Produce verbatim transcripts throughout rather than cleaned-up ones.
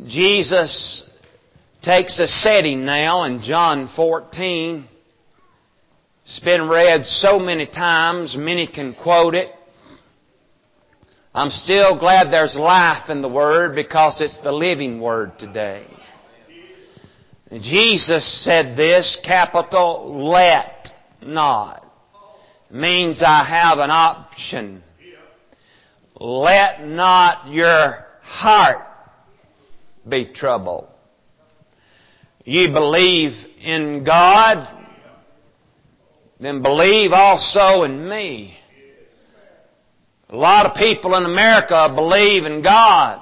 Jesus takes a setting now in John fourteen. It's been read so many times, many can quote it. I'm still glad there's life in the Word because it's the living Word today. Jesus said this, capital, let not. Means I have an option. Let not your heart be troubled. You believe in God, then believe also in me. A lot of people in America believe in God.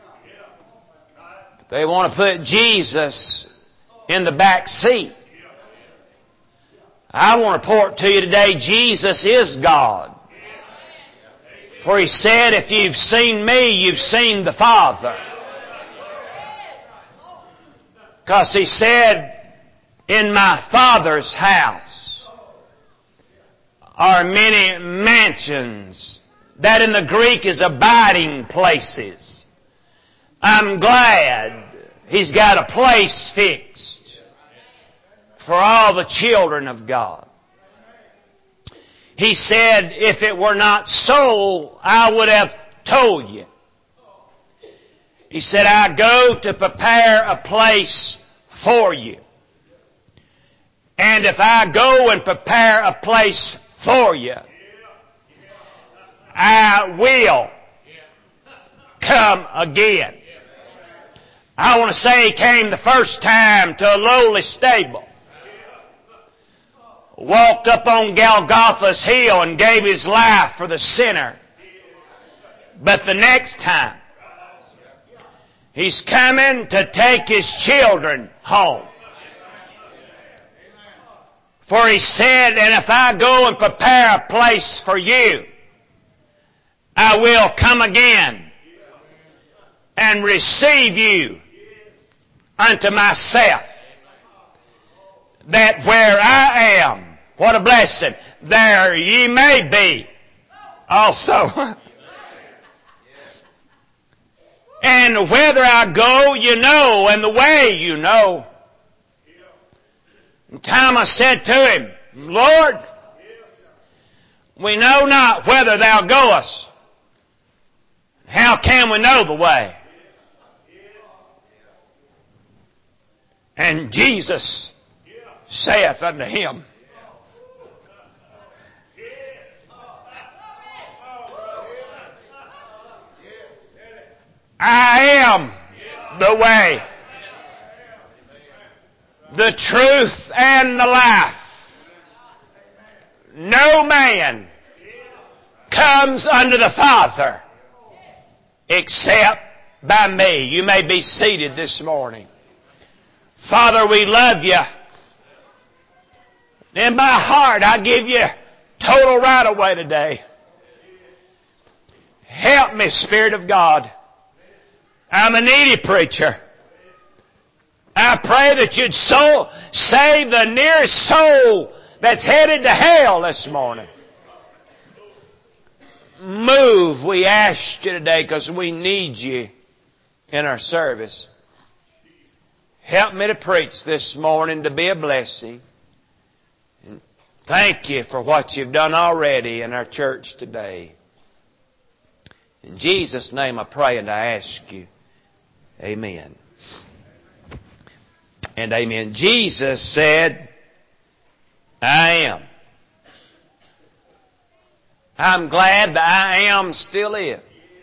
They want to put Jesus in the back seat. I want to report to you today, Jesus is God. For He said, if you've seen me, you've seen the Father. Because He said, in my Father's house are many mansions. That in the Greek is abiding places. I'm glad He's got a place fixed for all the children of God. He said, if it were not so, I would have told you. He said, I go to prepare a place for you. And if I go and prepare a place for you, I will come again. I want to say He came the first time to a lowly stable. Walked up on Golgotha's hill and gave His life for the sinner. But the next time, He's coming to take His children home. For He said, and if I go and prepare a place for you, I will come again and receive you unto myself, that where I am, what a blessing, there ye may be also. And whither I go, you know, and the way you know. And Thomas said to Him, Lord, we know not whither Thou goest. How can we know the way? And Jesus saith unto him, I am the way, the truth, and the life. No man comes unto the Father except by me. You may be seated this morning. Father, we love You. In my heart, I give You total right of way today. Help me, Spirit of God. I'm a needy preacher. I pray that You'd soul, save the nearest soul that's headed to hell this morning. Move, we ask You today, because we need You in our service. Help me to preach this morning to be a blessing. And thank You for what You've done already in our church today. In Jesus' name I pray and I ask You. Amen. And amen. Jesus said, I am. I'm glad the I am still is.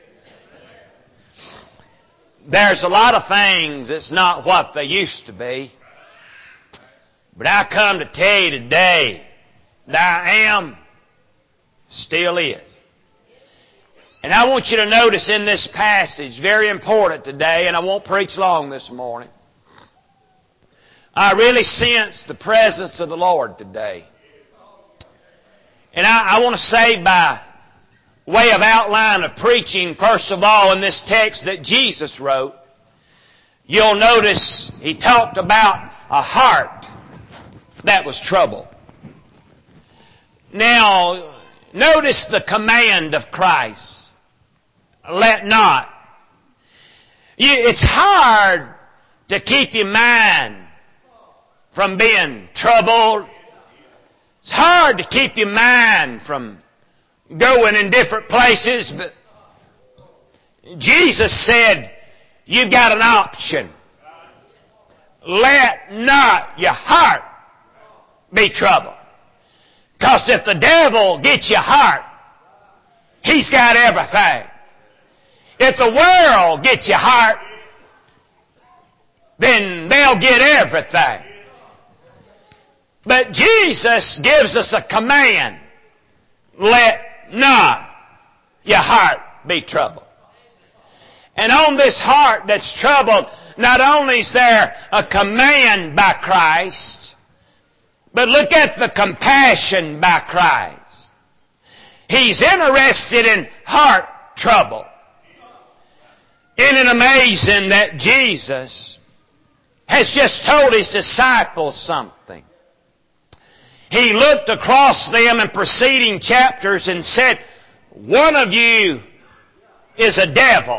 There's a lot of things that's not what they used to be. But I come to tell you today, the I am still is. And I want you to notice in this passage, very important today, and I won't preach long this morning. I really sense the presence of the Lord today. And I, I want to say by way of outline of preaching, first of all, in this text that Jesus wrote, you'll notice He talked about a heart that was troubled. Now, notice the command of Christ. Let not. You, it's hard to keep your mind from being troubled. It's hard to keep your mind from going in different places, but Jesus said, you've got an option. Let not your heart be troubled. Because if the devil gets your heart, he's got everything. If the world gets your heart, then they'll get everything. But Jesus gives us a command. Let not your heart be troubled. And on this heart that's troubled, not only is there a command by Christ, but look at the compassion by Christ. He's interested in heart trouble. Isn't it amazing that Jesus has just told His disciples something? He looked across them in preceding chapters and said, one of you is a devil.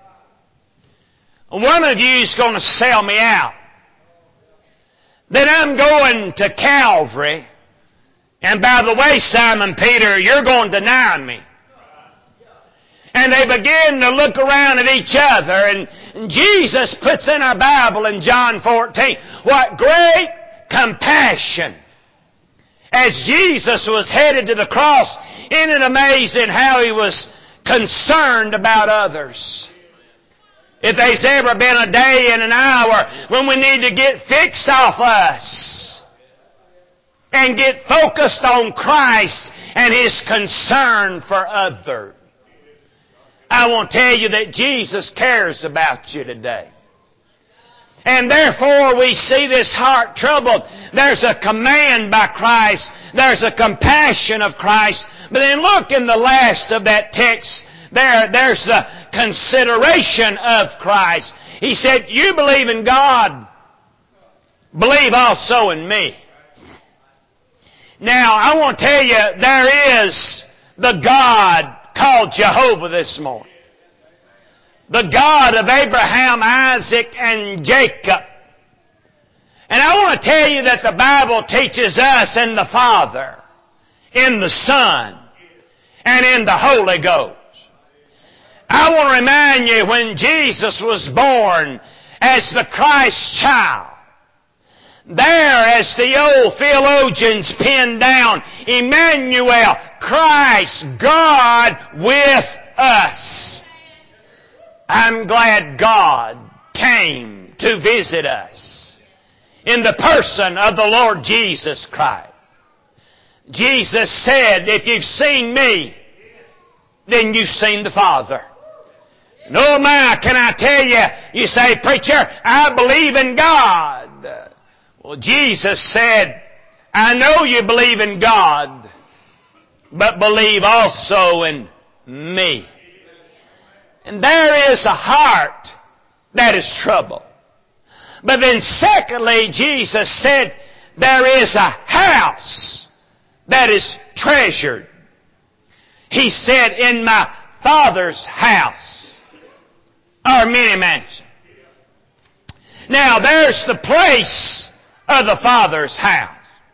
One of you is going to sell me out. Then I'm going to Calvary. And by the way, Simon Peter, you're going to deny me. And they begin to look around at each other. And Jesus puts in our Bible in John fourteen, what great compassion. As Jesus was headed to the cross, isn't it amazing how He was concerned about others? If there's ever been a day and an hour when we need to get fixed off us and get focused on Christ and His concern for others, I want to tell you that Jesus cares about you today. And therefore we see this heart troubled. There's a command by Christ. There's a compassion of Christ. But then look in the last of that text. There, there's the consideration of Christ. He said, you believe in God, believe also in me. Now, I want to tell you, there is the God called Jehovah this morning. The God of Abraham, Isaac, and Jacob. And I want to tell you that the Bible teaches us in the Father, in the Son, and in the Holy Ghost. I want to remind you when Jesus was born as the Christ child, there as the old theologians penned down, Emmanuel, Christ, God with us. I'm glad God came to visit us in the person of the Lord Jesus Christ. Jesus said, if you've seen me, then you've seen the Father. No, my, can I tell you, you say, preacher, I believe in God. Well, Jesus said, I know you believe in God, but believe also in me. And there is a heart that is troubled. But then secondly, Jesus said, there is a house that is treasured. He said, in my Father's house are many mansions. Now, there's the place of the Father's house.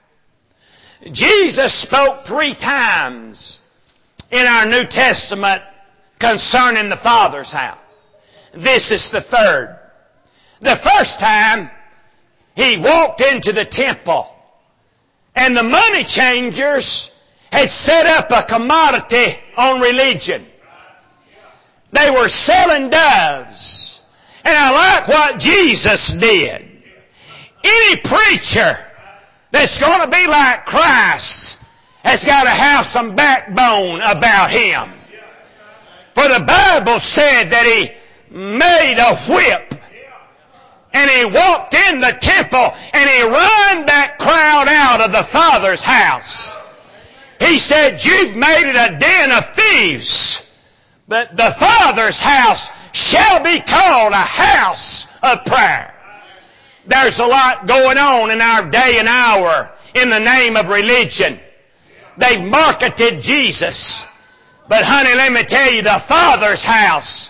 Jesus spoke three times in our New Testament concerning the Father's house. This is the third. The first time, He walked into the temple, and the money changers had set up a commodity on religion. They were selling doves. And I like what Jesus did. Any preacher that's going to be like Christ has got to have some backbone about him. For the Bible said that He made a whip and He walked in the temple and He run that crowd out of the Father's house. He said, you've made it a den of thieves, but the Father's house shall be called a house of prayer. There's a lot going on in our day and hour in the name of religion. They've marketed Jesus. But honey, let me tell you, the Father's house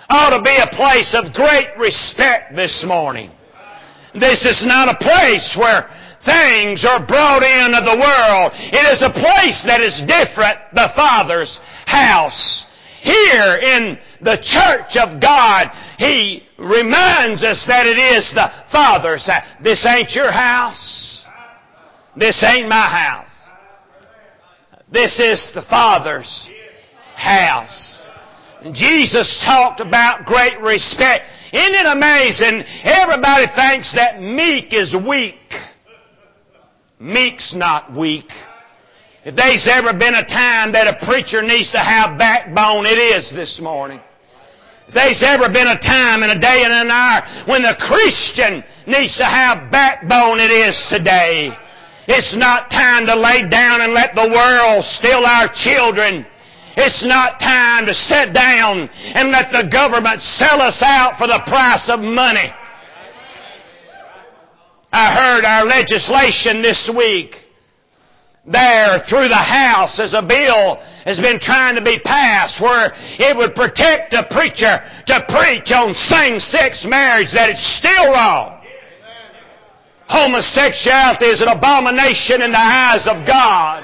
ought to be a place of great respect this morning. This is not a place where things are brought in of the world. It is a place that is different, the Father's house. Here in the church of God, He reminds us that it is the Father's house. This ain't your house. This ain't my house. This is the Father's house. And Jesus talked about great respect. Isn't it amazing? Everybody thinks that meek is weak. Meek's not weak. If there's ever been a time that a preacher needs to have backbone, it is this morning. If there's ever been a time and a day and an hour when the Christian needs to have backbone, it is today. It's not time to lay down and let the world steal our children. It's not time to sit down and let the government sell us out for the price of money. I heard our legislation this week there through the House as a bill has been trying to be passed where it would protect a preacher to preach on same-sex marriage, that it's still wrong. Homosexuality is an abomination in the eyes of God.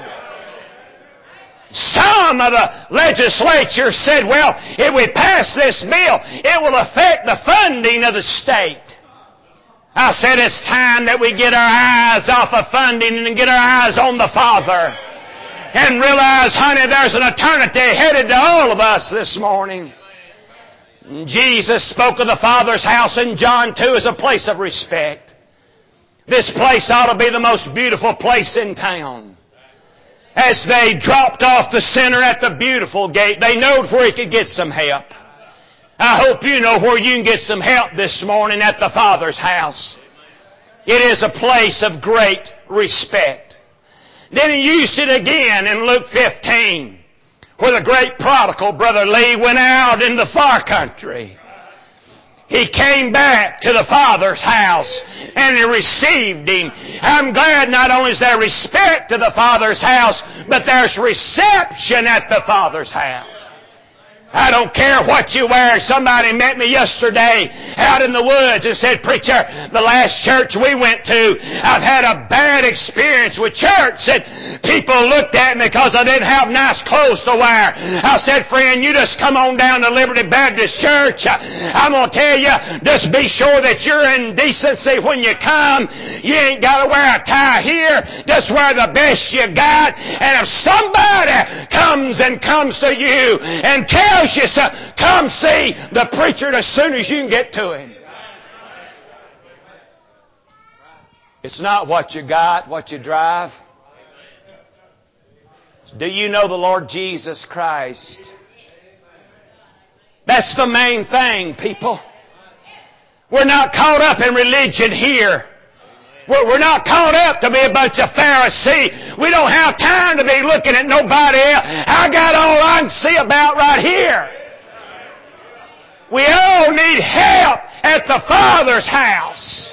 Some of the legislature said, well, if we pass this bill, it will affect the funding of the state. I said it's time that we get our eyes off of funding and get our eyes on the Father. And realize, honey, there's an eternity headed to all of us this morning. Jesus spoke of the Father's house in John two as a place of respect. This place ought to be the most beautiful place in town. As they dropped off the sinner at the beautiful gate, they knowed where he could get some help. I hope you know where you can get some help this morning, at the Father's house. It is a place of great respect. Then he used it again in Luke fifteen, where the great prodigal, Brother Lee, went out in the far country. He came back to the Father's house and he received him. I'm glad not only is there respect to the Father's house, but there's reception at the Father's house. I don't care what you wear. Somebody met me yesterday out in the woods and said, preacher, the last church we went to, I've had a bad experience with church. Said, people looked at me because I didn't have nice clothes to wear. I said, friend, you just come on down to Liberty Baptist Church. I'm going to tell you, just be sure that you're in decency when you come. You ain't got to wear a tie here. Just wear the best you got. And if somebody comes and comes to you and tells you, so come see the preacher as soon as you can get to him. It's not what you got, what you drive. It's, do you know the Lord Jesus Christ? That's the main thing, people. We're not caught up in religion here. We're not caught up to be a bunch of Pharisees. We don't have time to be looking at nobody else. I got all I can see about right here. We all need help at the Father's house.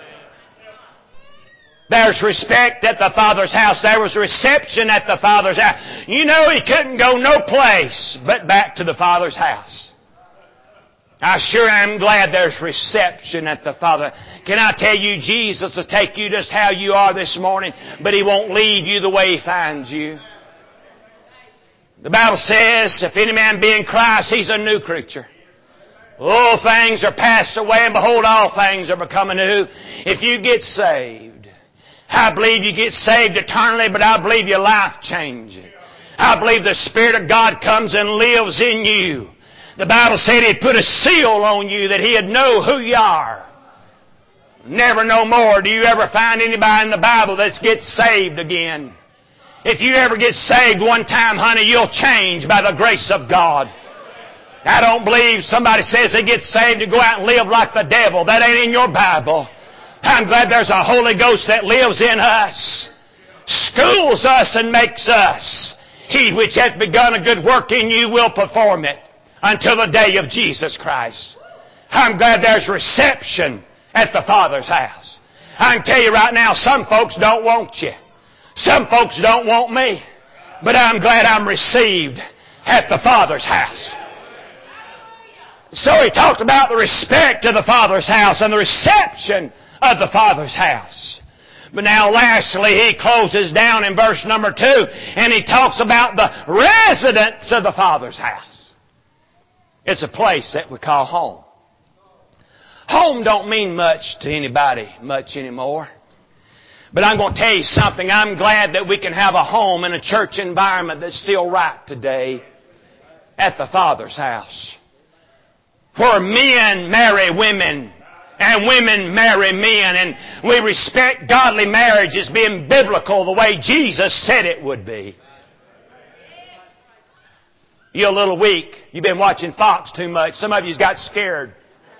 There's respect at the Father's house. There was reception at the Father's house. You know, he couldn't go no place but back to the Father's house. I sure am glad there's reception at the Father. Can I tell you, Jesus will take you just how you are this morning, but He won't leave you the way He finds you. The Bible says, if any man be in Christ, he's a new creature. All things are passed away, and behold, all things are become new. If you get saved, I believe you get saved eternally, but I believe your life changes. I believe the Spirit of God comes and lives in you. The Bible said He'd put a seal on you that He'd know who you are. Never no more do you ever find anybody in the Bible that gets saved again. If you ever get saved one time, honey, you'll change by the grace of God. I don't believe somebody says they get saved to go out and live like the devil. That ain't in your Bible. I'm glad there's a Holy Ghost that lives in us, schools us and makes us. He which hath begun a good work in you will perform it until the day of Jesus Christ. I'm glad there's reception at the Father's house. I can tell you right now, some folks don't want you. Some folks don't want me. But I'm glad I'm received at the Father's house. So he talked about the respect of the Father's house and the reception of the Father's house. But now lastly, he closes down in verse number two, and he talks about the residence of the Father's house. It's a place that we call home. Home don't mean much to anybody much anymore. But I'm going to tell you something. I'm glad that we can have a home in a church environment that's still right today at the Father's house. Where men marry women and women marry men, and we respect godly marriage as being biblical the way Jesus said it would be. You're a little weak. You've been watching Fox too much. Some of you's got scared.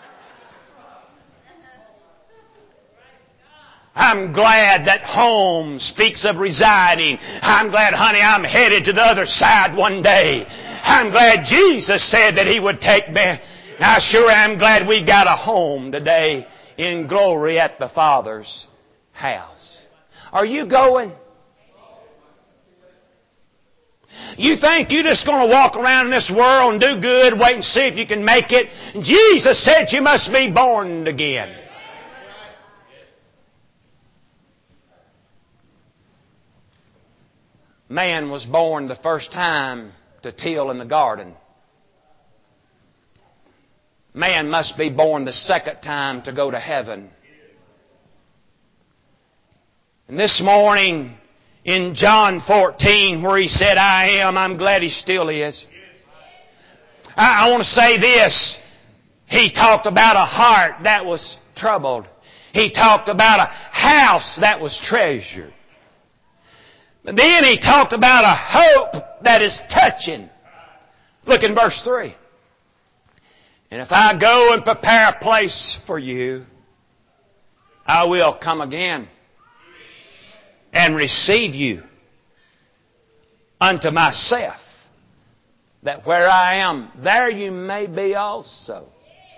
I'm glad that home speaks of residing. I'm glad, honey, I'm headed to the other side one day. I'm glad Jesus said that He would take me. I sure am glad we got a home today in glory at the Father's house. Are you going? You think you're just going to walk around in this world and do good, wait and see if you can make it? Jesus said you must be born again. Man was born the first time to till in the garden. Man must be born the second time to go to heaven. And this morning in John fourteen where He said, I am, I'm glad He still is. I, I want to say this. He talked about a heart that was troubled. He talked about a house that was treasured. But then He talked about a hope that is touching. Look in verse three. And if I go and prepare a place for you, I will come again and receive you unto myself, that where I am, there you may be also.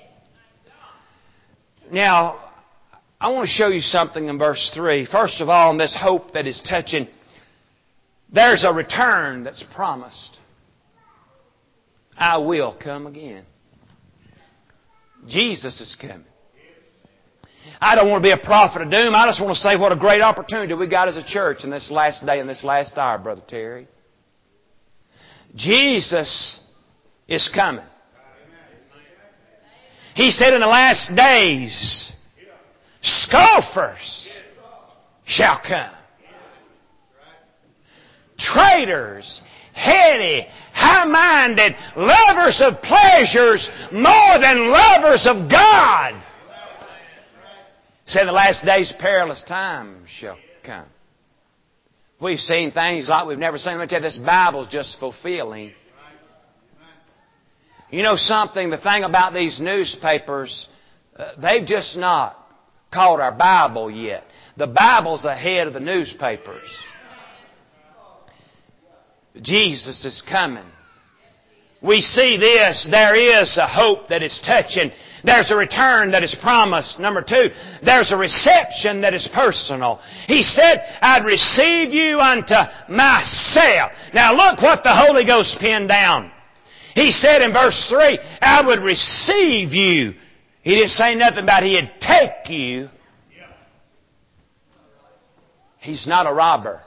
Now, I want to show you something in verse three. First of all, in this hope that is touching, there's a return that's promised. I will come again. Jesus is coming. I don't want to be a prophet of doom. I just want to say what a great opportunity we got as a church in this last day, in this last hour, Brother Terry. Jesus is coming. He said in the last days, scoffers shall come. Traitors, heady, high-minded, lovers of pleasures more than lovers of God. Said the last days perilous times shall come. We've seen things like we've never seen. Let me tell you, this Bible's just fulfilling. You know something? The thing about these newspapers, uh, they've just not caught our Bible yet. The Bible's ahead of the newspapers. Jesus is coming. We see this. There is a hope that is touching. There's a return that is promised. Number two, there's a reception that is personal. He said, I'd receive you unto myself. Now look what the Holy Ghost penned down. He said in verse three, I would receive you. He didn't say nothing about He'd take you. He's not a robber.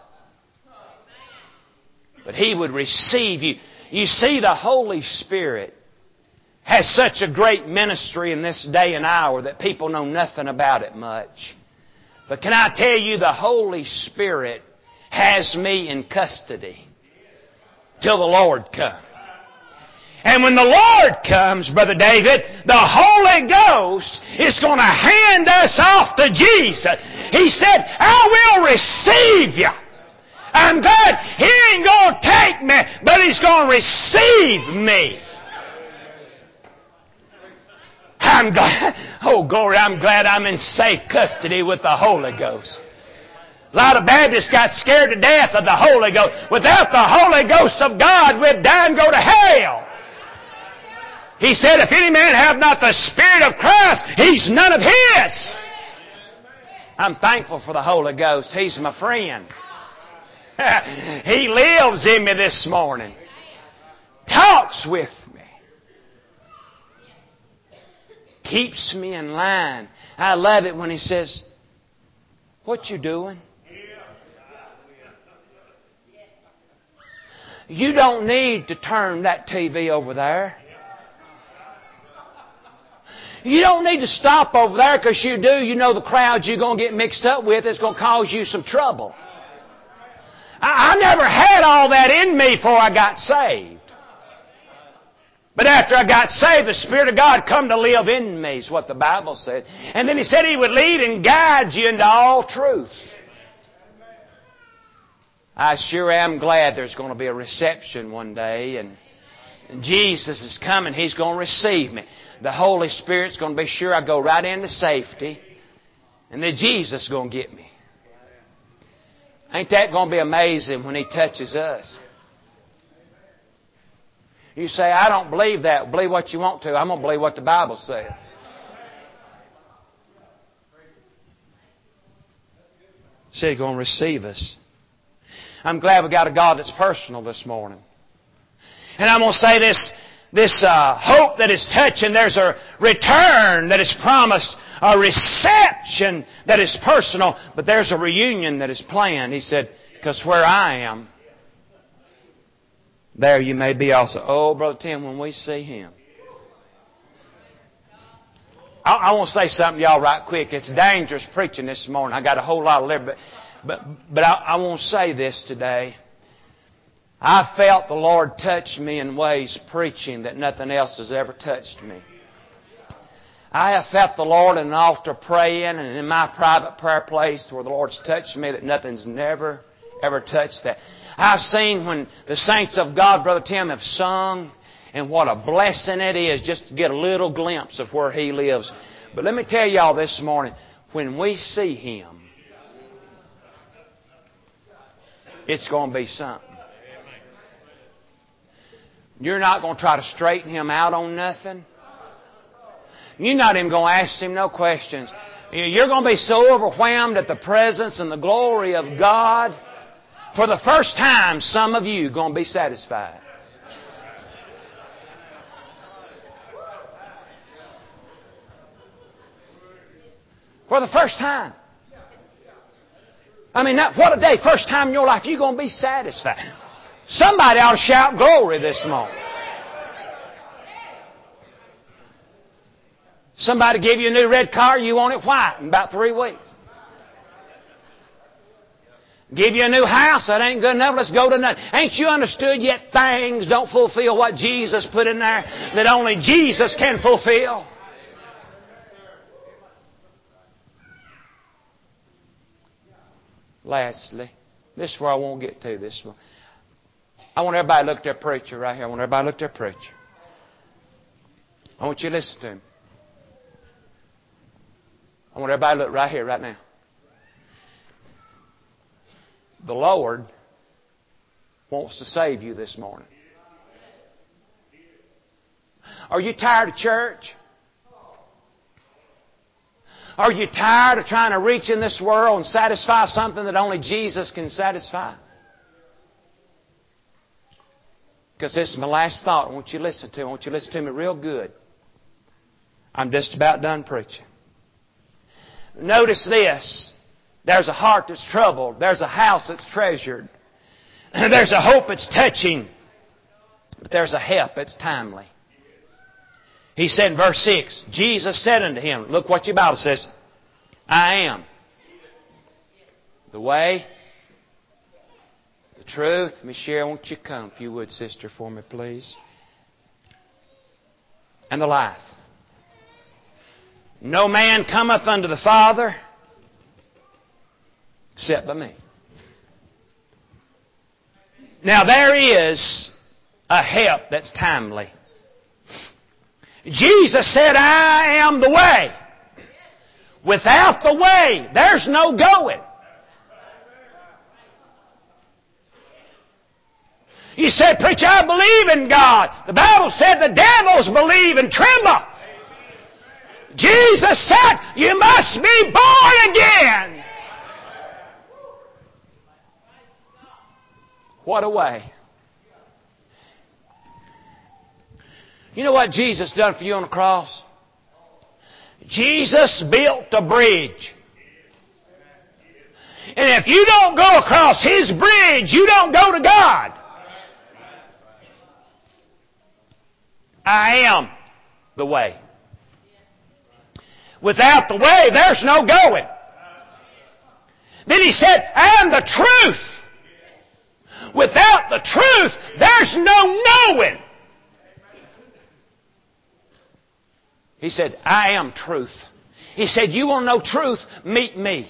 But He would receive you. You see, the Holy Spirit has such a great ministry in this day and hour that people know nothing about it much. But can I tell you, the Holy Spirit has me in custody till the Lord comes. And when the Lord comes, Brother David, the Holy Ghost is going to hand us off to Jesus. He said, I will receive you. I'm glad He ain't going to take me, but He's going to receive me. I'm glad, oh glory, I'm glad I'm in safe custody with the Holy Ghost. A lot of Baptists got scared to death of the Holy Ghost. Without the Holy Ghost of God, we'd die and go to hell. He said, if any man have not the Spirit of Christ, he's none of His. I'm thankful for the Holy Ghost. He's my friend. He lives in me this morning. Talks with me. keeps me in line. I love it when He says, what you doing? You don't need to turn that T V over there. You don't need to stop over there, because you do. You know the crowd you're going to get mixed up with is going to cause you some trouble. I, I never had all that in me before I got saved. But after I got saved, the Spirit of God come to live in me, is what the Bible said. And then He said He would lead and guide you into all truth. I sure am glad there's going to be a reception one day, and Jesus is coming. He's going to receive me. The Holy Spirit's going to be sure I go right into safety, and then Jesus is going to get me. Ain't that going to be amazing when He touches us? You say, I don't believe that. Believe what you want to. I'm going to believe what the Bible says. See, He's going to receive us. I'm glad we got a God that's personal this morning. And I'm going to say this, this uh, hope that is touching, there's a return that is promised, a reception that is personal, but there's a reunion that is planned. He said, because where I am, there you may be also. Oh, Brother Tim, when we see Him. I, I want to say something to y'all right quick. It's dangerous preaching this morning. I got a whole lot of liberty. But, but I, I want to say this today. I felt the Lord touch me in ways preaching that nothing else has ever touched me. I have felt the Lord in an altar praying, and in my private prayer place where the Lord's touched me, that nothing's never, ever touched that. I've seen when the saints of God, Brother Tim, have sung, and what a blessing it is just to get a little glimpse of where He lives. But let me tell y'all this morning, when we see Him, it's going to be something. You're not going to try to straighten Him out on nothing. You're not even going to ask Him no questions. You're going to be so overwhelmed at the presence and the glory of God. For the first time, some of you are going to be satisfied. For the first time. I mean, what a day. First time in your life, you're going to be satisfied. Somebody ought to shout glory this morning. Somebody give you a new red car, you want it white in about three weeks. Give you a new house, that ain't good enough, let's go to nothing. Ain't you understood yet things don't fulfill what Jesus put in there that only Jesus can fulfill? Lastly, this is where I won't get to this one. I want everybody to look at their preacher right here. I want everybody to look at their preacher. I want you to listen to him. I want everybody to look right here, right now. The Lord wants to save you this morning. Are you tired of church? Are you tired of trying to reach in this world and satisfy something that only Jesus can satisfy? Because this is my last thought. I want you to listen to me. I want you to listen to me real good. I'm just about done preaching. Notice this. There's a heart that's troubled. There's a house that's treasured. There's a hope that's touching. But there's a help that's timely. He said in verse six, Jesus said unto him, look what your Bible says, I am the way, the truth. Miss Sherry, won't you come, if you would, sister, for me, please? And the life. No man cometh unto the Father except by me. Now there is a help that's timely. Jesus said, I am the way. Without the way, there's no going. You said, preacher, I believe in God. The Bible said the devils believe and tremble. Jesus said, you must be born again. What a way. You know what Jesus done for you on the cross? Jesus built a bridge. And if you don't go across His bridge, you don't go to God. I am the way. Without the way, there's no going. Then He said, I am the truth. Without the truth, there's no knowing. He said, I am truth. He said, you want to know truth? Meet me.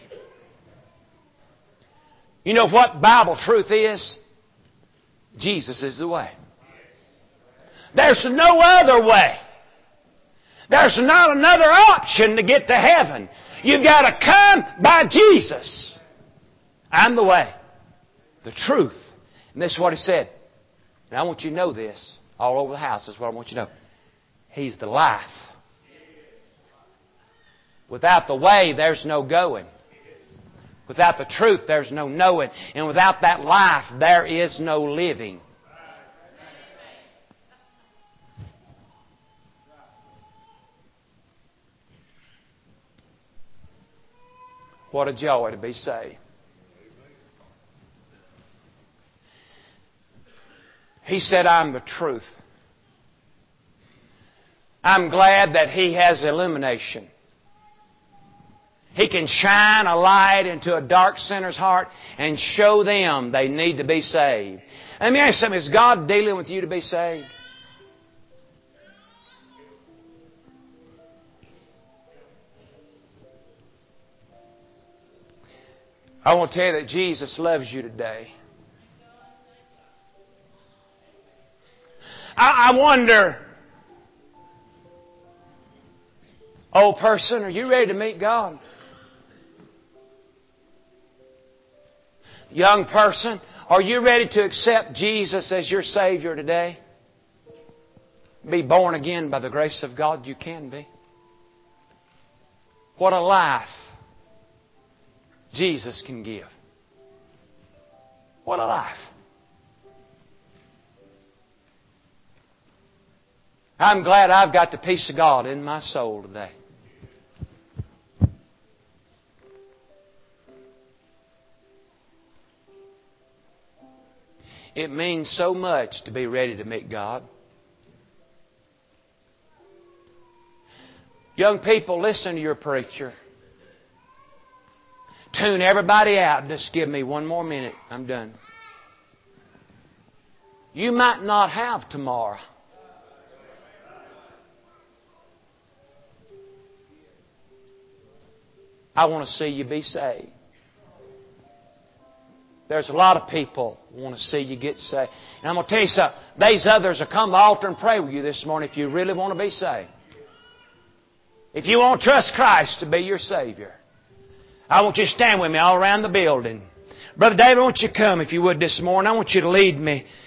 You know what Bible truth is? Jesus is the way. There's no other way. There's not another option to get to heaven. You've got to come by Jesus. I'm the way, the truth. And this is what He said. And I want you to know this all over the house. This is what I want you to know. He's the life. Without the way, there's no going. Without the truth, there's no knowing. And without that life, there is no living. What a joy to be saved. He said, I'm the truth. I'm glad that He has illumination. He can shine a light into a dark sinner's heart and show them they need to be saved. Let me ask you something. Is God dealing with you to be saved? I want to tell you that Jesus loves you today. I, I wonder, old person, are you ready to meet God? Young person, are you ready to accept Jesus as your Savior today? Be born again by the grace of God. You can be. What a life Jesus can give. What a life. I'm glad I've got the peace of God in my soul today. It means so much to be ready to meet God. Young people, listen to your preacher. Tune everybody out. Just give me one more minute. I'm done. You might not have tomorrow. I want to see you be saved. There's a lot of people who want to see you get saved. And I'm going to tell you something. These others will come to the altar and pray with you this morning if you really want to be saved. If you want to trust Christ to be your Savior. I want you to stand with me all around the building. Brother David, I want you to come if you would this morning. I want you to lead me